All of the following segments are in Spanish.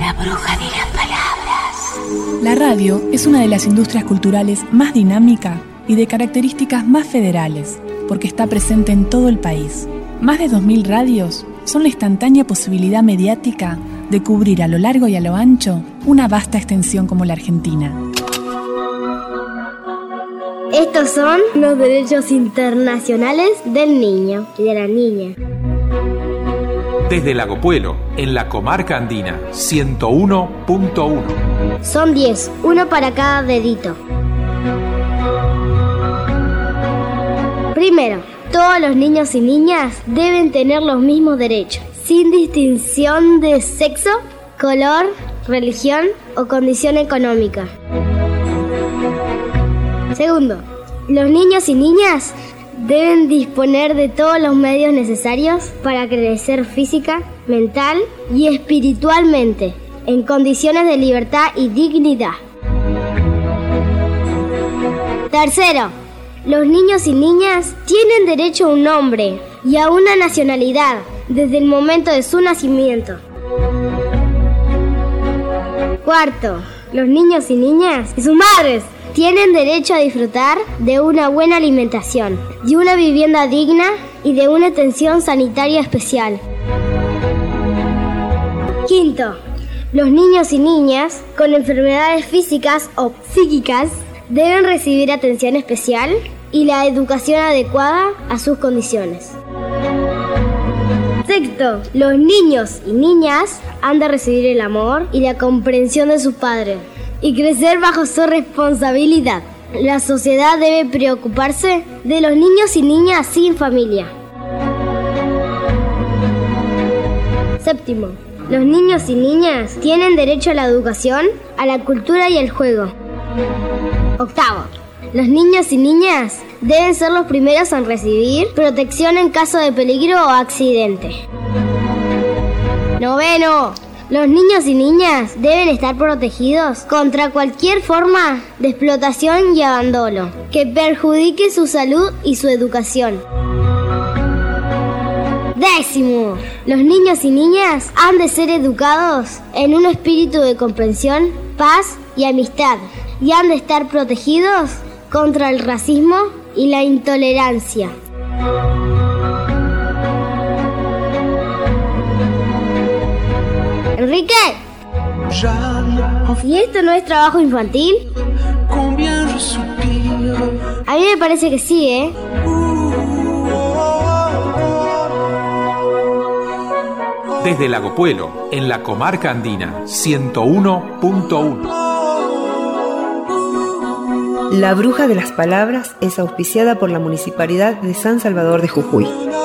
La bruja de las palabras. La radio es una de las industrias culturales más dinámica y de características más federales, porque está presente en todo el país. Más de 2000 radios son la instantánea posibilidad mediática de cubrir a lo largo y a lo ancho una vasta extensión como la Argentina. Estos son los derechos internacionales del niño y de la niña. Desde Lago Puelo, en la comarca andina, 101.1. Son 10, uno para cada dedito. Primero, todos los niños y niñas deben tener los mismos derechos, sin distinción de sexo, color, religión o condición económica. Segundo, los niños y niñas deben disponer de todos los medios necesarios para crecer física, mental y espiritualmente, en condiciones de libertad y dignidad. Tercero, los niños y niñas tienen derecho a un nombre y a una nacionalidad desde el momento de su nacimiento. Cuarto, los niños y niñas y sus madres tienen derecho a disfrutar de una buena alimentación, de una vivienda digna y de una atención sanitaria especial. Quinto, los niños y niñas con enfermedades físicas o psíquicas deben recibir atención especial y la educación adecuada a sus condiciones. Sexto, los niños y niñas han de recibir el amor y la comprensión de sus padres y crecer bajo su responsabilidad. La sociedad debe preocuparse de los niños y niñas sin familia. Séptimo, los niños y niñas tienen derecho a la educación, a la cultura y al juego. Octavo, los niños y niñas deben ser los primeros en recibir protección en caso de peligro o accidente. Noveno, los niños y niñas deben estar protegidos contra cualquier forma de explotación y abandono que perjudique su salud y su educación. Décimo, los niños y niñas han de ser educados en un espíritu de comprensión, paz y amistad, y han de estar protegidos contra el racismo y la intolerancia. Enrique, ¿y esto no es trabajo infantil? A mí me parece que sí, ¿eh? Desde Lago Puelo, en la comarca andina, 101.1. La bruja de las palabras es auspiciada por la Municipalidad de San Salvador de Jujuy.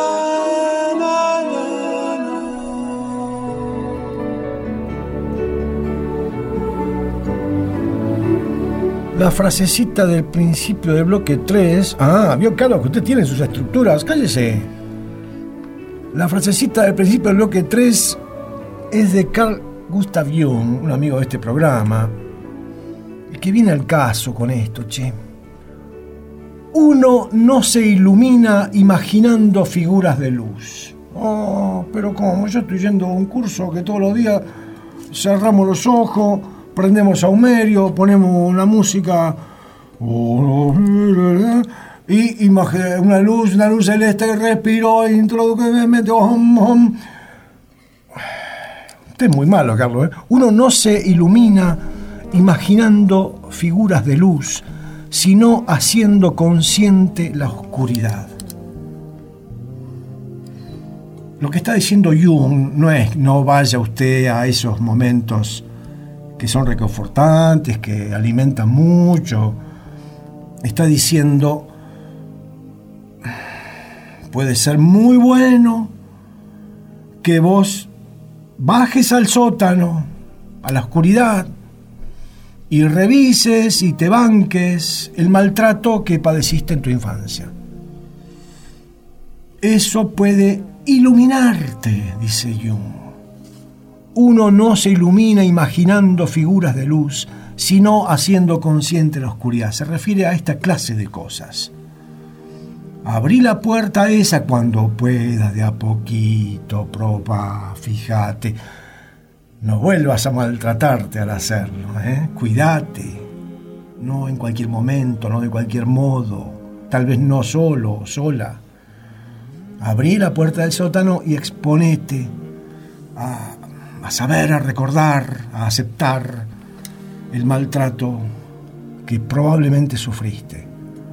La frasecita del principio del bloque 3... vio, Carlos, que usted tiene sus estructuras. Cállese. La frasecita del principio del bloque 3 es de Carl Gustav Jung, un amigo de este programa, el que viene al caso con esto, che. Uno no se ilumina imaginando figuras de luz. Pero ¿cómo? Yo estoy yendo a un curso que todos los días cerramos los ojos, prendemos saumerio, ponemos una música y una luz celeste, respiro, introductivamente. Usted es muy malo, Carlos, ¿eh? Uno no se ilumina imaginando figuras de luz, sino haciendo consciente la oscuridad. Lo que está diciendo Jung no es no vaya usted a esos momentos que son reconfortantes, que alimentan mucho. Está diciendo, puede ser muy bueno que vos bajes al sótano, a la oscuridad, y revises y te banques el maltrato que padeciste en tu infancia. Eso puede iluminarte, dice Jung. Uno no se ilumina imaginando figuras de luz, sino haciendo consciente la oscuridad. Se refiere a esta clase de cosas. Abrí la puerta esa cuando puedas, de a poquito, probá, fíjate. No vuelvas a maltratarte al hacerlo, ¿eh? Cuídate. No en cualquier momento, no de cualquier modo. Tal vez no solo o sola. Abrí la puerta del sótano y exponete a saber, a recordar, a aceptar el maltrato que probablemente sufriste.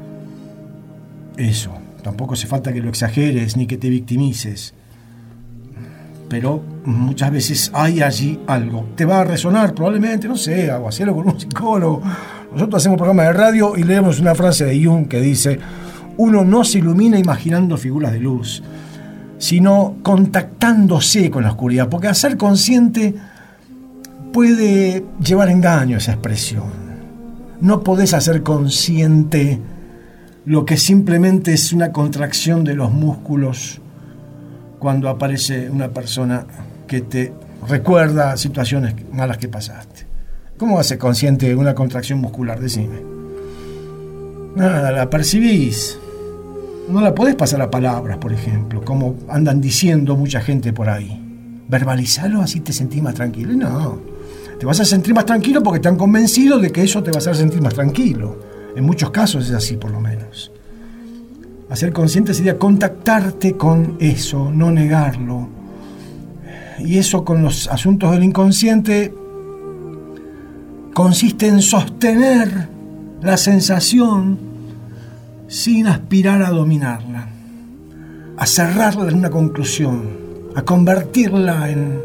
Eso, tampoco hace falta que lo exageres ni que te victimices. Pero muchas veces hay allí algo. Te va a resonar probablemente, no sé, o hacerlo con un psicólogo. Nosotros hacemos un programa de radio y leemos una frase de Jung que dice: uno no se ilumina imaginando figuras de luz, sino contactándose con la oscuridad, porque hacer consciente puede llevar engaño esa expresión. No podés hacer consciente lo que simplemente es una contracción de los músculos cuando aparece una persona que te recuerda situaciones malas que pasaste. ¿Cómo haces consciente una contracción muscular? Decime. Nada, la percibís. No la podés pasar a palabras, por ejemplo, como andan diciendo mucha gente por ahí. Verbalizalo, así te sentís más tranquilo. No, te vas a sentir más tranquilo porque te han convencido de que eso te va a hacer sentir más tranquilo. En muchos casos es así, por lo menos. Hacer consciente sería contactarte con eso, no negarlo. Y eso con los asuntos del inconsciente consiste en sostener la sensación sin aspirar a dominarla, a cerrarla en una conclusión, a convertirla en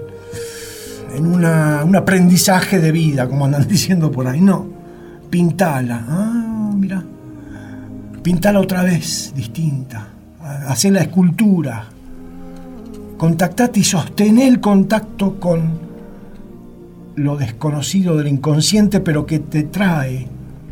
un aprendizaje de vida, como andan diciendo por ahí. No, pintala. Mira, pintala otra vez, distinta. Hacé la escultura. Contactate y sostené el contacto con lo desconocido del inconsciente, pero que te trae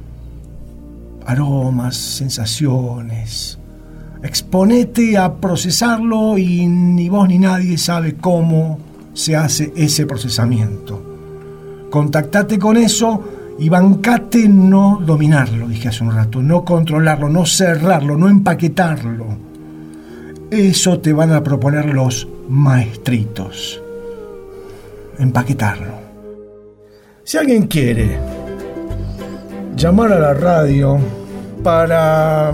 aromas, sensaciones. Exponete a procesarlo y ni vos ni nadie sabe cómo se hace ese procesamiento. Contactate con eso y bancate no dominarlo, dije hace un rato, no controlarlo, no cerrarlo, no empaquetarlo. Eso te van a proponer los maestritos. Empaquetarlo. Si alguien quiere llamar a la radio para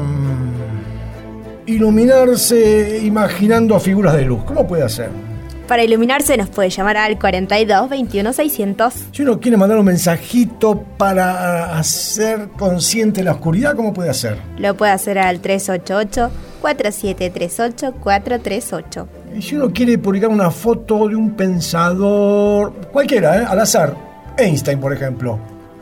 iluminarse imaginando figuras de luz, ¿cómo puede hacer? Para iluminarse nos puede llamar al 42 21 600. Si uno quiere mandar un mensajito para hacer consciente la oscuridad, ¿cómo puede hacer? Lo puede hacer al 388 4738 438. Y si uno quiere publicar una foto de un pensador, cualquiera, al azar, Einstein, por ejemplo,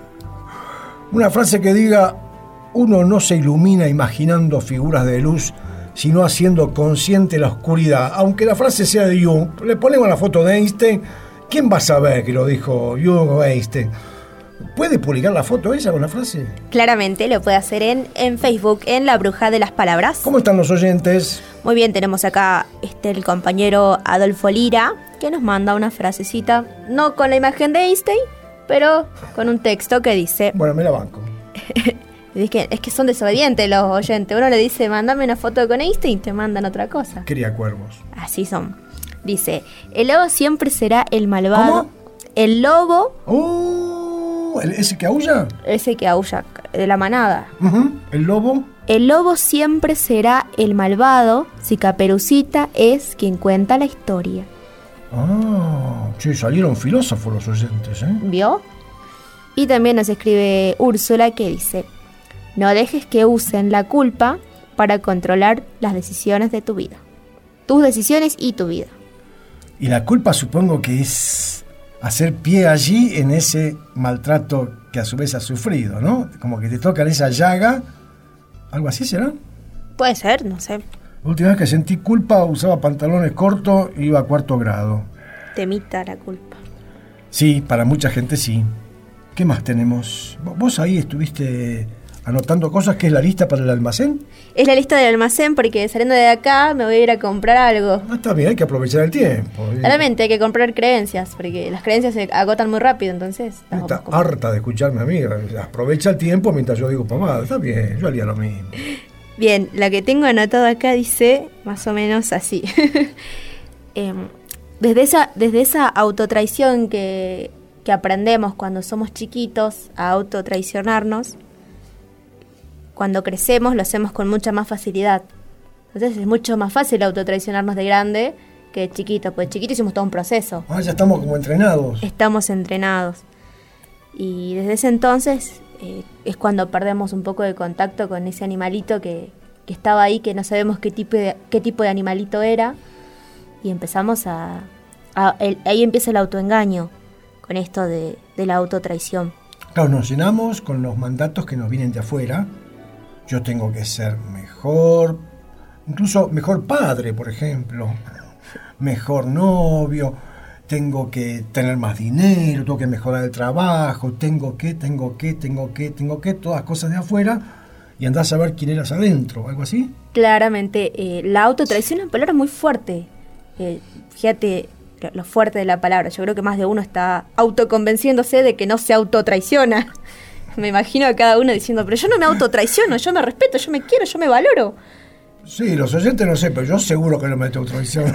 una frase que diga: uno no se ilumina imaginando figuras de luz, sino haciendo consciente la oscuridad. Aunque la frase sea de Jung, le ponemos la foto de Einstein, ¿quién va a saber que lo dijo Jung o Einstein? ¿Puede publicar la foto esa con la frase? Claramente, lo puede hacer en Facebook, en La Bruja de las Palabras. ¿Cómo están los oyentes? Muy bien, tenemos acá el compañero Adolfo Lira, que nos manda una frasecita, no con la imagen de Einstein, pero con un texto que dice... Bueno, me la banco. Es que son desobedientes los oyentes. Uno le dice, mándame una foto con Einstein, y te mandan otra cosa. Cría cuervos. Así son. Dice, el lobo siempre será el malvado. ¿Cómo? El lobo... ¿Ese que aúlla? Ese que aúlla, de la manada. ¿El lobo? El lobo siempre será el malvado si Caperucita es quien cuenta la historia. Che, salieron filósofos los oyentes, ¿eh? ¿Vio? Y también nos escribe Úrsula que dice, no dejes que usen la culpa para controlar las decisiones de tu vida. Tus decisiones y tu vida. Y la culpa supongo que es hacer pie allí en ese maltrato que a su vez has sufrido, ¿no? Como que te tocan esa llaga. ¿Algo así será? Puede ser, no sé. La última vez que sentí culpa usaba pantalones cortos y iba a 4º grado. Temita la culpa. Sí, para mucha gente sí. ¿Qué más tenemos? ¿Vos ahí estuviste anotando cosas? ¿Qué es la lista para el almacén? Es la lista del almacén porque saliendo de acá me voy a ir a comprar algo. Está bien, hay que aprovechar el tiempo. Claramente hay que comprar creencias porque las creencias se agotan muy rápido, entonces... Está harta de escucharme a mí. Aprovecha el tiempo mientras yo digo pavada. Está bien, yo haría lo mismo. Bien, la que tengo anotado acá dice más o menos así. desde esa autotraición que aprendemos cuando somos chiquitos a autotraicionarnos, cuando crecemos lo hacemos con mucha más facilidad. Entonces es mucho más fácil autotraicionarnos de grande que de chiquito, porque de chiquito hicimos todo un proceso. Ya estamos como entrenados. Estamos entrenados. Y desde ese entonces es cuando perdemos un poco de contacto con ese animalito que estaba ahí, que no sabemos qué tipo de animalito era, y empezamos ahí empieza el autoengaño con esto de la autotraición. Claro, nos llenamos con los mandatos que nos vienen de afuera. Yo tengo que ser mejor, incluso mejor padre, por ejemplo, mejor novio, tengo que tener más dinero, tengo que mejorar el trabajo, tengo que, todas cosas de afuera, y andás a ver quién eras adentro, algo así. Claramente, la autotraición es una palabra muy fuerte. Fíjate lo fuerte de la palabra. Yo creo que más de uno está autoconvenciéndose de que no se autotraiciona. Me imagino a cada uno diciendo, pero yo no me autotraiciono, yo me respeto, yo me quiero, yo me valoro. Sí, los oyentes no sé, pero yo seguro que no me autotraiciono.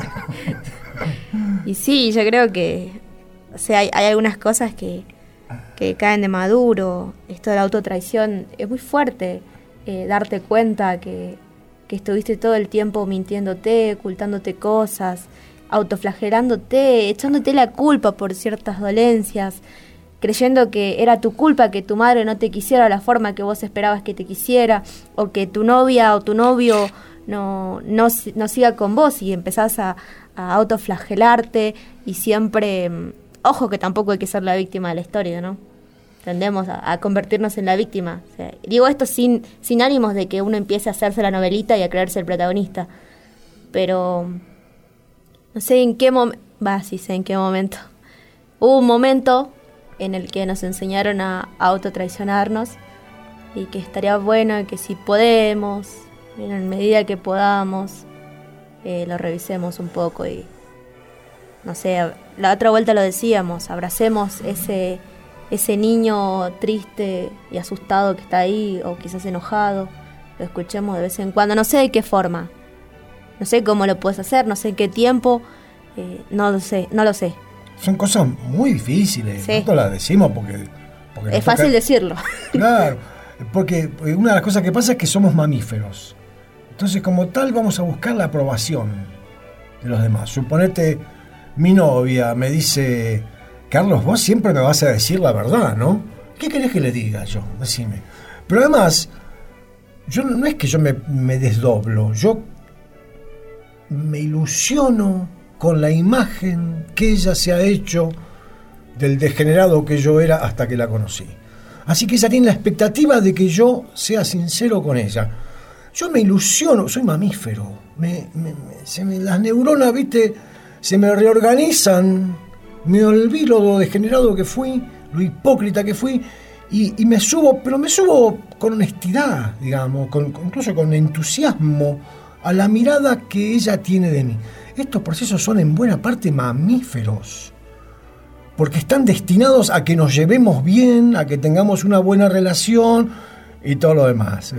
Y sí, yo creo que hay algunas cosas que caen de maduro. Esto de la autotraición es muy fuerte. Darte cuenta que estuviste todo el tiempo mintiéndote, ocultándote cosas, autoflagelándote, echándote la culpa por ciertas dolencias, creyendo que era tu culpa que tu madre no te quisiera de la forma que vos esperabas que te quisiera, o que tu novia o tu novio no siga con vos, y empezás a autoflagelarte, y siempre, ojo que tampoco hay que ser la víctima de la historia, ¿no? Tendemos a convertirnos en la víctima. O sea, digo esto sin ánimos de que uno empiece a hacerse la novelita y a creerse el protagonista. Pero no sé en qué momento... sí sé en qué momento. Hubo un momento en el que nos enseñaron a autotraicionarnos, y que estaría bueno que si podemos, en medida que podamos, lo revisemos un poco. Y no sé, la otra vuelta lo decíamos, abracemos ese niño triste y asustado que está ahí, o quizás enojado, lo escuchemos de vez en cuando, no sé de qué forma, no sé cómo lo puedes hacer, no sé en qué tiempo, no lo sé. Son cosas muy difíciles, sí. Nosotros las decimos porque es fácil decirlo. Claro, porque una de las cosas que pasa es que somos mamíferos, entonces como tal vamos a buscar la aprobación de los demás. Suponete, mi novia me dice: Carlos, vos siempre me vas a decir la verdad, ¿no? ¿Qué querés que le diga yo? Decime. Pero además, yo no es que yo me desdoblo, yo me ilusiono con la imagen que ella se ha hecho del degenerado que yo era hasta que la conocí. Así que ella tiene la expectativa de que yo sea sincero con ella. Yo me ilusiono, soy mamífero, las neuronas, ¿viste? Se me reorganizan. Me olvido lo degenerado que fui, lo hipócrita que fui, y me subo, pero me subo con honestidad, digamos, incluso con entusiasmo a la mirada que ella tiene de mí. Estos procesos son en buena parte mamíferos, porque están destinados a que nos llevemos bien, a que tengamos una buena relación y todo lo demás.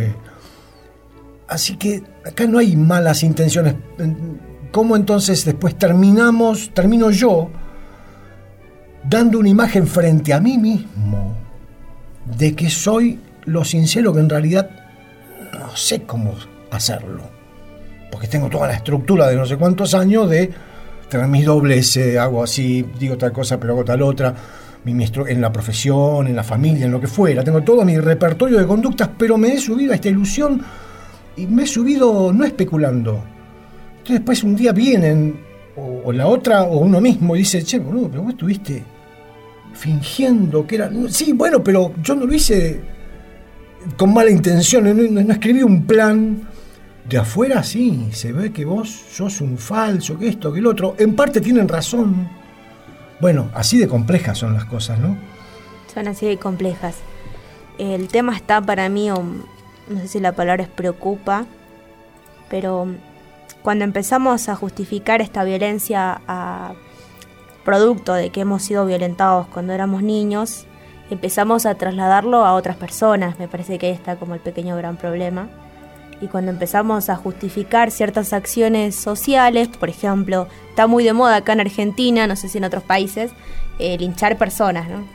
Así que acá no hay malas intenciones. ¿Cómo entonces después termino yo dando una imagen frente a mí mismo de que soy lo sincero que en realidad no sé cómo hacerlo? Porque tengo toda la estructura de no sé cuántos años de tener mis dobleces, hago así, digo tal cosa pero hago tal otra, en la profesión, en la familia, en lo que fuera. Tengo todo mi repertorio de conductas, pero me he subido a esta ilusión, y me he subido no especulando. Entonces después un día vienen, o la otra, o uno mismo, y dice: che, boludo, pero vos estuviste fingiendo que era... Sí, bueno, pero yo no lo hice con mala intención, no escribí un plan. De afuera sí, se ve que vos sos un falso, que esto, que el otro. En parte tienen razón. Bueno, así de complejas son las cosas, ¿no? Son así de complejas. El tema está para mí, no sé si la palabra es preocupa, pero cuando empezamos a justificar esta violencia producto de que hemos sido violentados cuando éramos niños, empezamos a trasladarlo a otras personas. Me parece que ahí está como el pequeño gran problema. Y cuando empezamos a justificar ciertas acciones sociales, por ejemplo, está muy de moda acá en Argentina, no sé si en otros países, linchar personas, ¿no?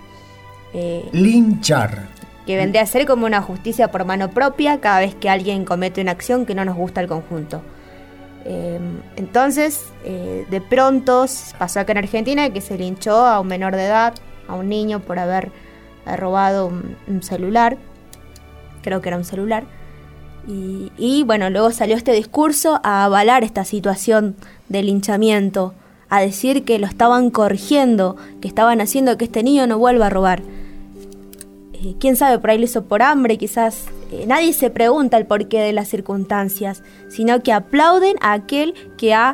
Linchar. Que vendría a ser como una justicia por mano propia cada vez que alguien comete una acción que no nos gusta al conjunto. Entonces, de pronto pasó acá en Argentina que se linchó a un menor de edad, a un niño por haber robado un celular, creo que era un celular. Y bueno, luego salió este discurso a avalar esta situación de linchamiento, a decir que lo estaban corrigiendo, que estaban haciendo que este niño no vuelva a robar. Quién sabe, por ahí lo hizo por hambre, quizás. Nadie se pregunta el porqué de las circunstancias, sino que aplauden a aquel que ha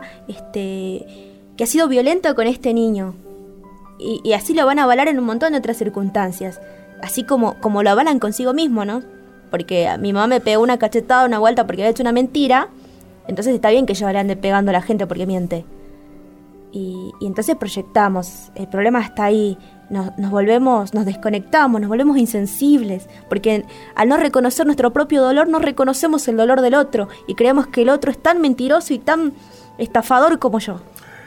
sido violento con este niño. Y así lo van a avalar en un montón de otras circunstancias, así como lo avalan consigo mismo, ¿no? Porque mi mamá me pegó una cachetada una vuelta porque había hecho una mentira, entonces está bien que yo le ande pegando a la gente porque miente. Y entonces proyectamos, el problema está ahí, nos desconectamos, nos volvemos insensibles, porque al no reconocer nuestro propio dolor, no reconocemos el dolor del otro, y creemos que el otro es tan mentiroso y tan estafador como yo.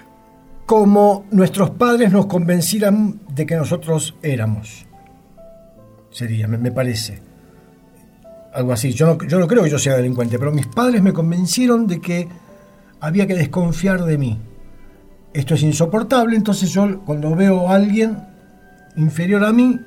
Como nuestros padres nos convencieran de que nosotros éramos. Sería, me parece. Algo así. Yo no creo que yo sea delincuente, pero mis padres me convencieron de que había que desconfiar de mí. Esto es insoportable, entonces yo cuando veo a alguien inferior a mí,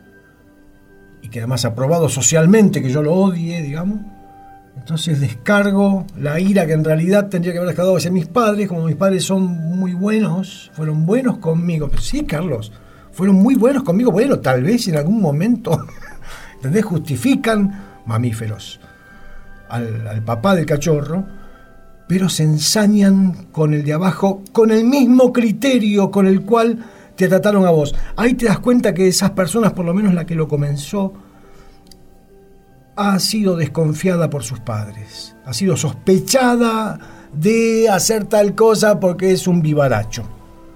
y que además ha probado socialmente que yo lo odie, digamos, entonces descargo la ira que en realidad tendría que haber descargado hacia mis padres. Como mis padres son muy buenos, fueron buenos conmigo. Pero sí, Carlos, fueron muy buenos conmigo. Bueno, tal vez en algún momento, ¿entendés? Justifican mamíferos al papá del cachorro, pero se ensañan con el de abajo con el mismo criterio con el cual te trataron a vos. Ahí te das cuenta que esas personas, por lo menos la que lo comenzó, ha sido desconfiada por sus padres, ha sido sospechada de hacer tal cosa porque es un vivaracho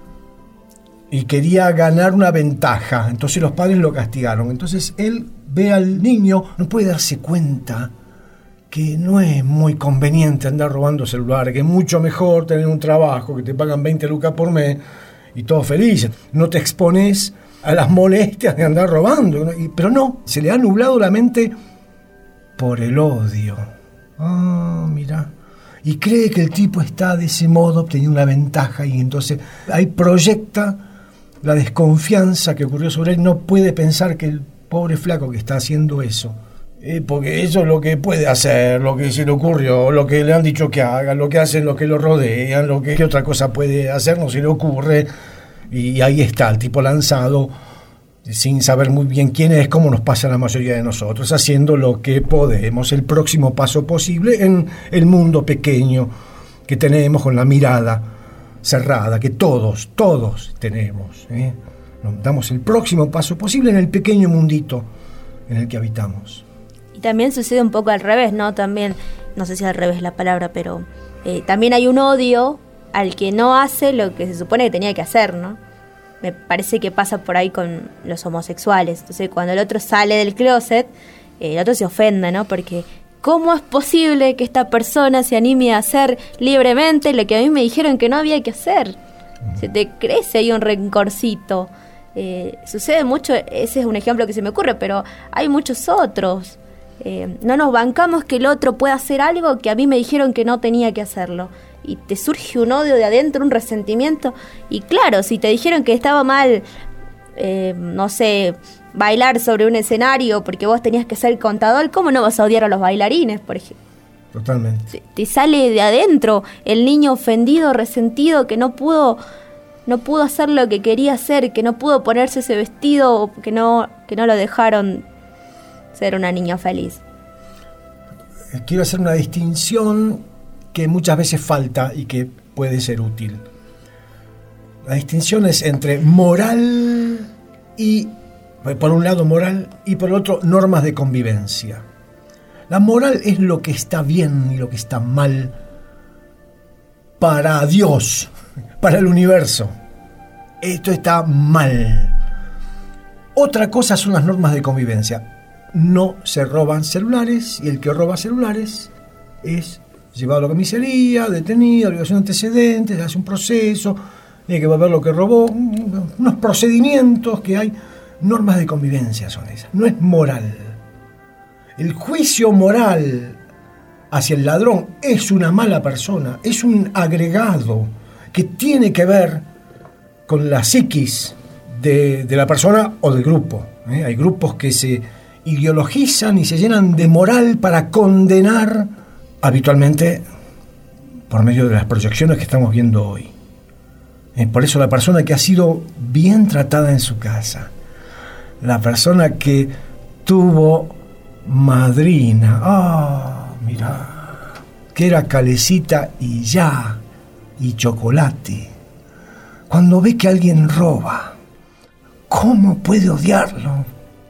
y quería ganar una ventaja, entonces los padres lo castigaron. Entonces él ve al niño, no puede darse cuenta que no es muy conveniente andar robando celulares, que es mucho mejor tener un trabajo, que te pagan 20 lucas por mes y todos felices. No te expones a las molestias de andar robando, ¿no? Pero no, se le ha nublado la mente por el odio. Mira. Y cree que el tipo está de ese modo obteniendo una ventaja, y entonces ahí proyecta la desconfianza que ocurrió sobre él. No puede pensar que el pobre flaco que está haciendo eso, porque eso es lo que puede hacer, lo que se le ocurrió, lo que le han dicho que haga, lo que hacen los que lo rodean, ¿qué otra cosa puede hacer? No se le ocurre. Y ahí está el tipo lanzado, sin saber muy bien quién es, como nos pasa a la mayoría de nosotros, haciendo lo que podemos, el próximo paso posible en el mundo pequeño que tenemos, con la mirada cerrada, que todos tenemos. Nos damos el próximo paso posible en el pequeño mundito en el que habitamos. Y también sucede un poco al revés, ¿no? También, no sé si al revés la palabra, pero también hay un odio al que no hace lo que se supone que tenía que hacer, ¿no? Me parece que pasa por ahí con los homosexuales. Entonces, cuando el otro sale del closet, el otro se ofende, ¿no? Porque ¿cómo es posible que esta persona se anime a hacer libremente lo que a mí me dijeron que no había que hacer? Se te crece ahí un rencorcito. Sucede mucho, ese es un ejemplo que se me ocurre, pero hay muchos otros. No nos bancamos que el otro pueda hacer algo que a mí me dijeron que no tenía que hacerlo. Y te surge un odio de adentro, un resentimiento. Y claro, si te dijeron que estaba mal, no sé, bailar sobre un escenario porque vos tenías que ser contador, ¿cómo no vas a odiar a los bailarines, por ejemplo? Totalmente. Te sale de adentro el niño ofendido, resentido, que no pudo hacer lo que quería hacer, que no pudo ponerse ese vestido, que no lo dejaron ser una niña feliz. Quiero hacer una distinción que muchas veces falta y que puede ser útil. La distinción es entre moral y, por un lado, moral, y por el otro, normas de convivencia. La moral es lo que está bien y lo que está mal para Dios, para el universo. Esto está mal. Otra cosa son las normas de convivencia. No se roban celulares, y el que roba celulares es llevado a la comisaría, detenido, obligación de antecedentes, hace un proceso, tiene que volver lo que robó, unos procedimientos que hay, normas de convivencia son esas, no es moral. El juicio moral hacia el ladrón es una mala persona, es un agregado que tiene que ver con la psiquis de la persona o del grupo. Hay grupos que se ideologizan y se llenan de moral para condenar, habitualmente por medio de las proyecciones que estamos viendo hoy. Por eso la persona que ha sido bien tratada en su casa, la persona que tuvo madrina, mirá, que era calecita y ya, y chocolate, cuando ve que alguien roba, ¿cómo puede odiarlo?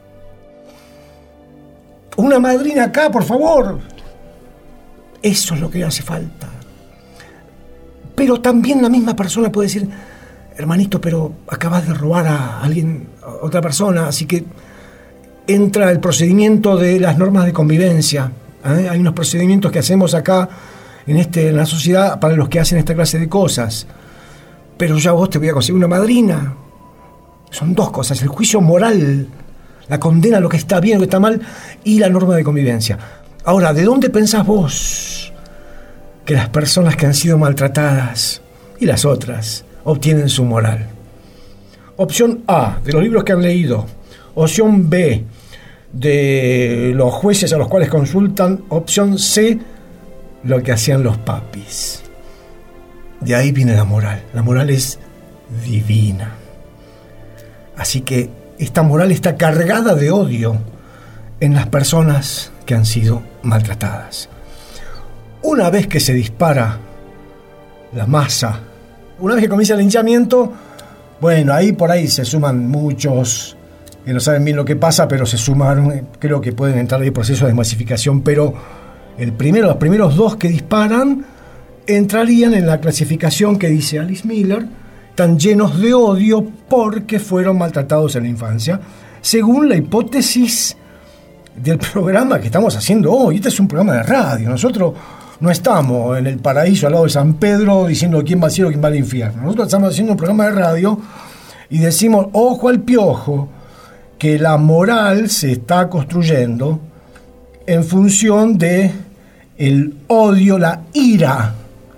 Una madrina acá, por favor. Eso es lo que hace falta. Pero también la misma persona puede decir, hermanito, pero acabas de robar a alguien, a otra persona, así que entra el procedimiento de las normas de convivencia. Hay unos procedimientos que hacemos acá en la sociedad para los que hacen esta clase de cosas. Pero ya vos te voy a conseguir una madrina. Son dos cosas, el juicio moral, la condena a lo que está bien, lo que está mal, y la norma de convivencia. Ahora, ¿de dónde pensás vos que las personas que han sido maltratadas y las otras obtienen su moral? Opción A, de los libros que han leído. Opción B, de los jueces a los cuales consultan. Opción C, lo que hacían los papis. De ahí viene la moral. La moral es divina. Así que esta moral está cargada de odio en las personas que han sido maltratadas. Una vez que se dispara la masa, una vez que comienza el linchamiento, bueno, ahí por ahí se suman muchos que no saben bien lo que pasa, pero se sumaron, creo que pueden entrar ahí procesos de masificación, pero los primeros dos que disparan entrarían en la clasificación que dice Alice Miller, están llenos de odio porque fueron maltratados en la infancia, según la hipótesis del programa que estamos haciendo hoy. Este es un programa de radio. Nosotros no estamos en el paraíso al lado de San Pedro diciendo quién va al cielo, quién va al infierno. Nosotros estamos haciendo un programa de radio y decimos, ojo al piojo, que la moral se está construyendo en función de el odio, la ira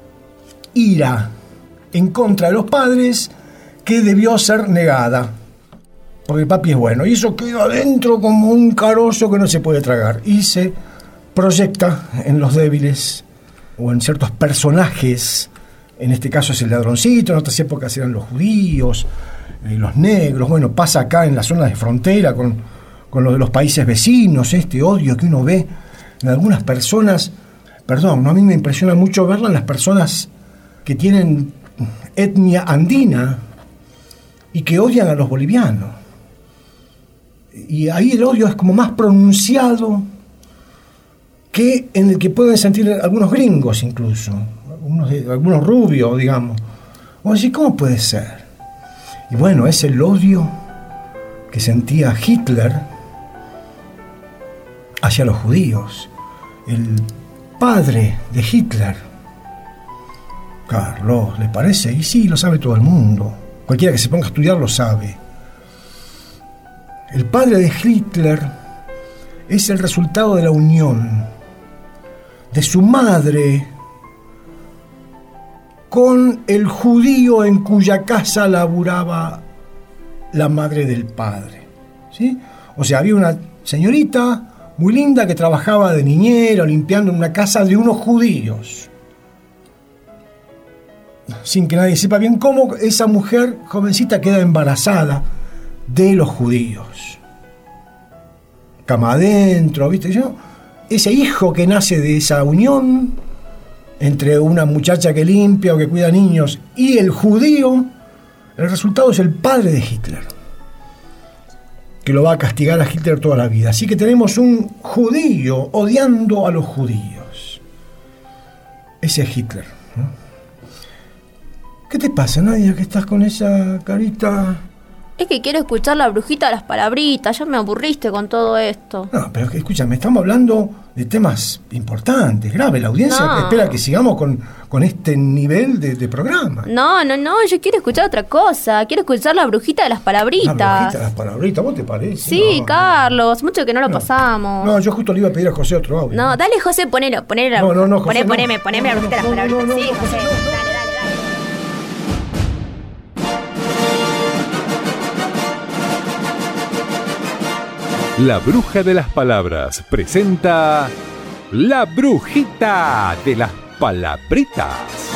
en contra de los padres, que debió ser negada, porque papi es bueno, y eso queda adentro como un carozo que no se puede tragar, y se proyecta en los débiles o en ciertos personajes. En este caso es el ladroncito, en otras épocas eran los judíos, los negros. Bueno, pasa acá en las zonas de frontera con lo de los países vecinos, este odio que uno ve en algunas personas. Perdón, a mí me impresiona mucho verla en las personas que tienen etnia andina y que odian a los bolivianos. Y ahí el odio es como más pronunciado que en el que pueden sentir algunos gringos incluso, algunos rubios, digamos. O así, ¿cómo puede ser? Y bueno, es el odio que sentía Hitler hacia los judíos. El padre de Hitler, Carlos, ¿le parece? Y sí, lo sabe todo el mundo. Cualquiera que se ponga a estudiar lo sabe. El padre de Hitler es el resultado de la unión de su madre con el judío en cuya casa laburaba la madre del padre, ¿sí? O sea, había una señorita muy linda que trabajaba de niñera limpiando en una casa de unos judíos, sin que nadie sepa bien cómo. Esa mujer jovencita queda embarazada de los judíos, cama adentro, ¿viste? Ese hijo que nace de esa unión entre una muchacha que limpia o que cuida niños y el judío, el resultado es el padre de Hitler, que lo va a castigar a Hitler toda la vida. Así que tenemos un judío odiando a los judíos. Ese es Hitler, ¿no? ¿Qué te pasa, Nadia, que estás con esa carita? Es que quiero escuchar la brujita de las palabritas. Ya me aburriste con todo esto. No, pero escúchame, estamos hablando de temas importantes, graves. La audiencia No. espera que sigamos con este nivel de programa. No, yo quiero escuchar otra cosa. Quiero escuchar la brujita de las palabritas. La brujita de las palabritas, ¿vos te parece? Sí, No, Carlos, mucho que no lo pasamos. No, yo justo le iba a pedir a José otro audio. No, dale, José, ponelo la No, José, poneme no. la brujita de las palabritas. Sí, José, dale. La Bruja de las Palabras presenta La Brujita de las Palabritas.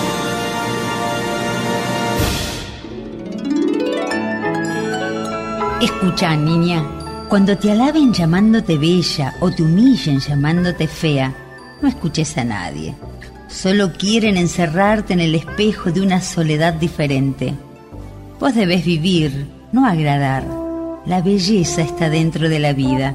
Escuchá, niña, cuando te alaben llamándote bella o te humillen llamándote fea, no escuches a nadie. Solo quieren encerrarte en el espejo de una soledad diferente. Vos debés vivir, no agradar. La belleza está dentro de la vida.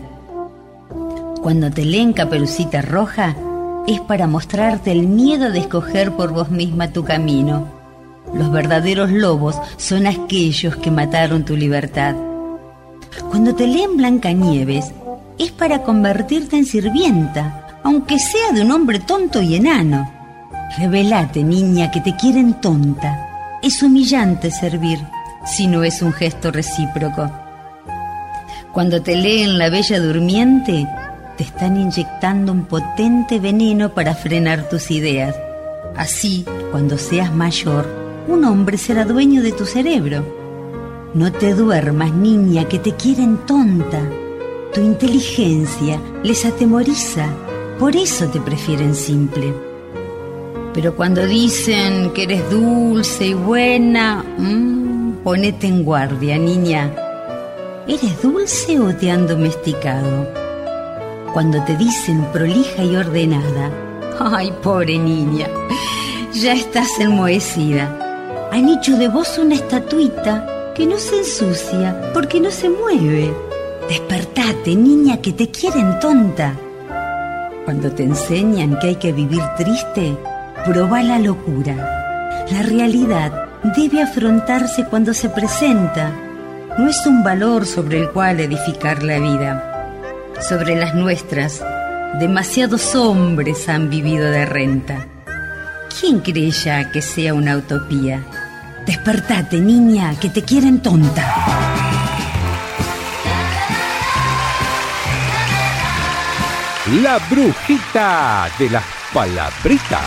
Cuando te leen Caperucita Roja, es para mostrarte el miedo de escoger por vos misma tu camino. Los verdaderos lobos son aquellos que mataron tu libertad. Cuando te leen Blancanieves, es para convertirte en sirvienta, aunque sea de un hombre tonto y enano. Rebelate, niña, que te quieren tonta. Es humillante servir, si no es un gesto recíproco. Cuando te leen La Bella Durmiente, te están inyectando un potente veneno para frenar tus ideas. Así, cuando seas mayor, un hombre será dueño de tu cerebro. No te duermas, niña, que te quieren tonta. Tu inteligencia les atemoriza, por eso te prefieren simple. Pero cuando dicen que eres dulce y buena, ponete en guardia, niña. ¿Eres dulce o te han domesticado? Cuando te dicen prolija y ordenada, ay, pobre niña, ya estás enmohecida. Han hecho de vos una estatuita que no se ensucia porque no se mueve. Despertate, niña, que te quieren tonta. Cuando te enseñan que hay que vivir triste, probá la locura. La realidad debe afrontarse cuando se presenta. No es un valor sobre el cual edificar la vida. Sobre las nuestras, demasiados hombres han vivido de renta. ¿Quién cree ya que sea una utopía? Despertate, niña, que te quieren tonta. La Brujita de las Palabritas.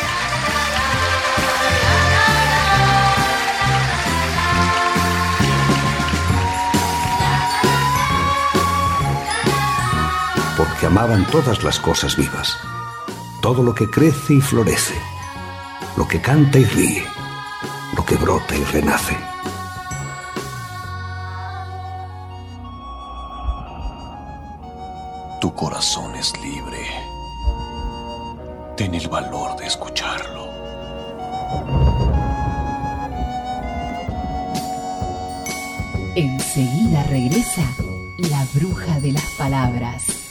Porque amaban todas las cosas vivas, todo lo que crece y florece, lo que canta y ríe, lo que brota y renace. Tu corazón es libre. Ten el valor de escucharlo. Enseguida regresa La Bruja de las Palabras.